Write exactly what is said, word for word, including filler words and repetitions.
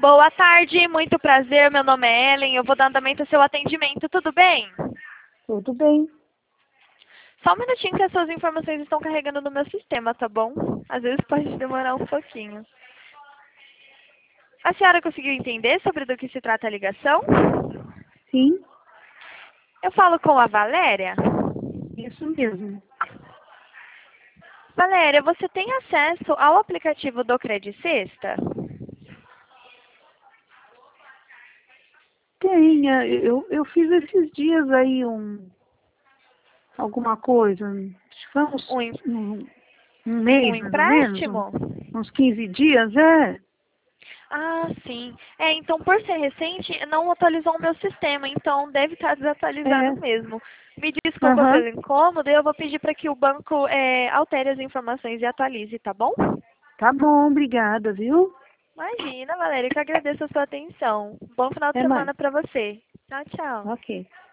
Boa tarde, muito prazer. Meu nome é Ellen. Eu vou dar andamento ao seu atendimento. Tudo bem? Tudo bem. Só um minutinho que as suas informações estão carregando no meu sistema, tá bom? Às vezes pode demorar um pouquinho. A senhora conseguiu entender sobre do que se trata a ligação? Sim, Eu falo com a Valéria. isso mesmo. Valéria, você tem acesso ao aplicativo do Credicesta? Tenha, eu, eu fiz esses dias aí um, alguma coisa, acho que foi uns, Um, em- um, um um mês mais ou menos, um- empréstimo? uns quinze dias, é? Ah, sim. É, então por ser recente, não atualizou o meu sistema, então deve estar É, desatualizado mesmo. Me desculpa aham, pelo incômodo, eu vou pedir para que o banco é, altere as informações e atualize, tá bom? tá bom, obrigada, viu? Imagina, Valéria, que agradeço a sua atenção. Bom final de Até mais. semana para você. Tchau, tchau. Ok.